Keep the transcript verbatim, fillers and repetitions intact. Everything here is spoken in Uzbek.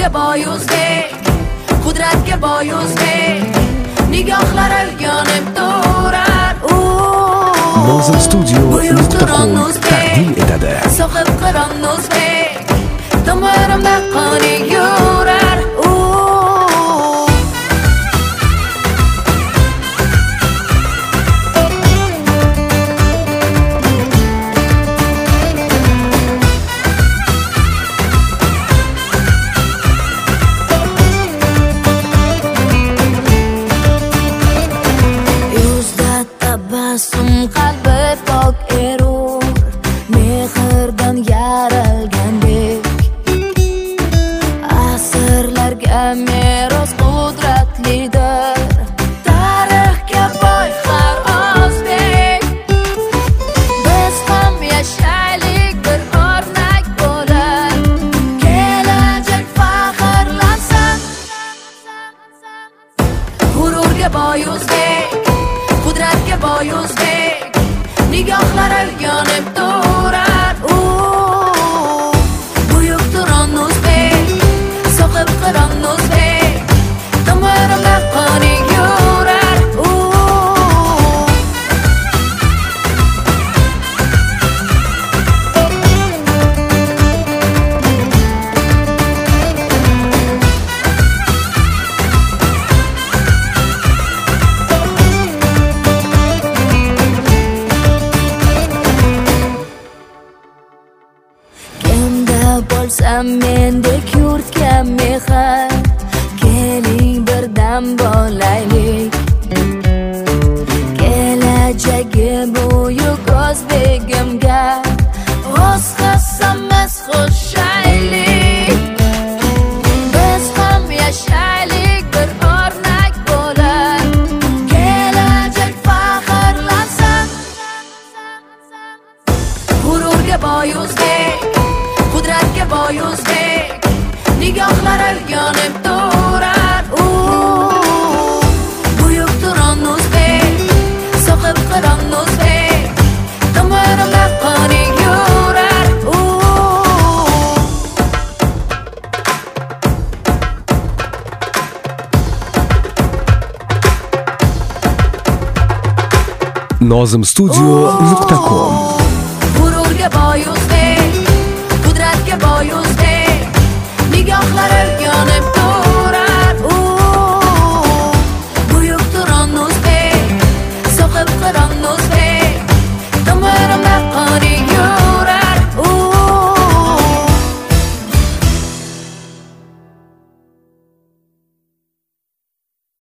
g'ururga boy o'zbek, qudratga boy o'zbek, nigohlari yonib turar. Nozim studio nuqta com taqdim etadi. Sohib qiron o'zbek, tomirimda qoni yurar. Tabassum qalbi pok erur, mehrdan yaralgandek, asrlarga meros qudratlidir, tarixga boy har o'zbek. Biz ham yashaylik bir o'rnak bo'lib, kelajak faxrlansin. G'ururga boy o'zbek, qudratga boy o'zbek, nigohlari yonib turar. Buyuk Turon o'zbek, sohib qiron o'zbek, tomirimda qoni yurar. Bo'lsam mendek yurtga mehr, keling birdam bo'laylik. Kelajagi buyuk o'zbegimga o'z hissamiz qo'shaylik. Biz ham yashaylik bir o'rnak bo'lib, kelajak faxrlansin. G'ururga boy o'zbek, qudratga boy o'zbek, nigohlari yonib turar. Buyuk Turon o'zbek, sohib qiron o'zbek, tomirimda qoni yurar. Nozim studio nuqta com